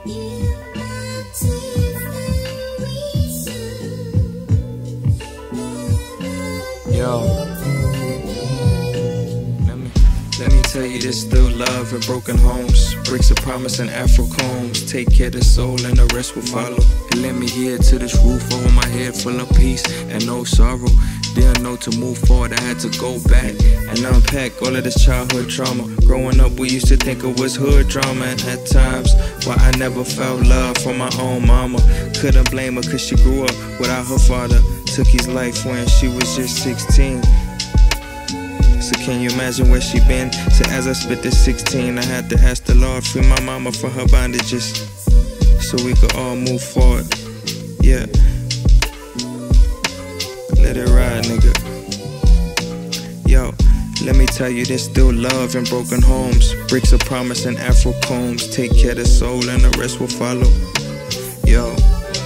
Yo, let me tell you, there's still love in broken homes. Bricks of promise and afro combs. Take care of the soul and the rest will follow. And let me hear to this roof over my head full of peace and no sorrow. Didn't know to move forward, I had to go back and unpack all of this childhood trauma. Growing up, we used to think it was hood drama, and at times, why I never felt love from my own mama. Couldn't blame her cause she grew up without her father. Took his life when she was just 16. So can you imagine where she been? So as I spit this 16, I had to ask the Lord, free my mama from her bondages, so we could all move forward. Yeah, let it ride, nigga. Yo, let me tell you, there's still love in broken homes. Bricks of promise and afro combs. Take care of the soul and the rest will follow. Yo,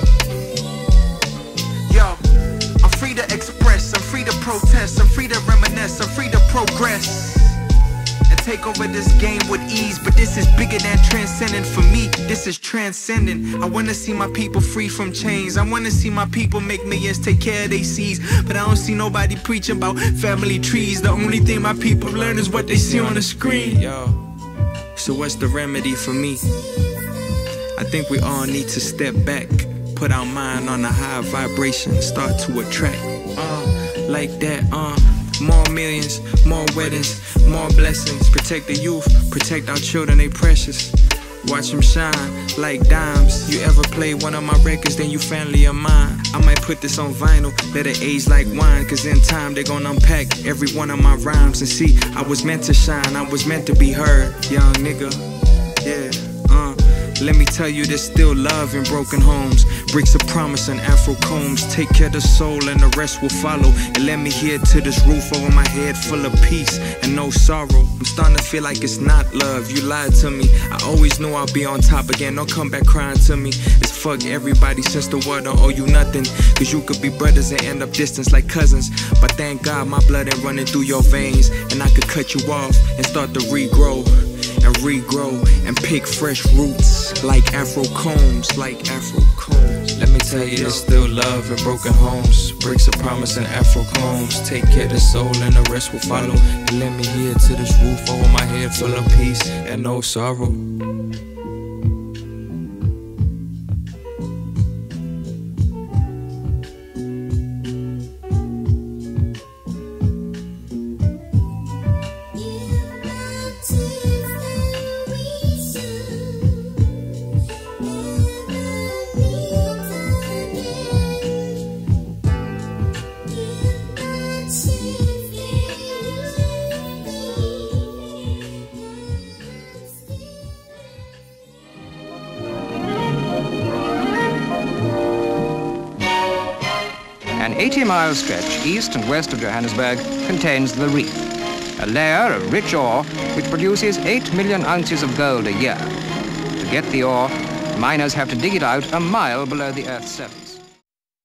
I'm free to express, I'm free to protest, I'm free to reminisce, I'm free to progress and take over this game with ease. But this is bigger than transcendent for me, this is transcendent. I wanna see my people free from chains, I wanna see my people make millions, take care of their seeds. But I don't see nobody preaching about family trees. The only thing my people learn is what they see on the screen. Yo, so what's the remedy for me? I think we all need to step back, put our mind on a high vibration, start to attract, like that, more millions, more weddings, more blessings. Protect the youth, protect our children, they precious. Watch them shine like dimes. You ever play one of my records, then you family of mine. I might put this on vinyl, let it age like wine, cause in time they gon' unpack every one of my rhymes. And see, I was meant to shine, I was meant to be heard, young nigga, yeah. Let me tell you, there's still love in broken homes. Bricks of promise and afro combs. Take care of the soul and the rest will follow. And let me hear to this roof over my head full of peace and no sorrow. I'm starting to feel like it's not love, you lied to me. I always knew I'd be on top again, don't come back crying to me. It's fuck everybody since the world don't owe you nothing. Cause you could be brothers and end up distant like cousins. But thank God my blood ain't running through your veins, and I could cut you off and start to regrow and regrow and pick fresh roots like afro combs, like afro combs. Let me tell you, there's still love in broken homes. Bricks of promise and afro combs. Take care of the soul and the rest will follow. And let me hear to this roof over my head full of peace and no sorrow. An 80-mile stretch east and west of Johannesburg contains the Reef, a layer of rich ore which produces 8 million ounces of gold a year. To get the ore, miners have to dig it out a mile below the Earth's surface.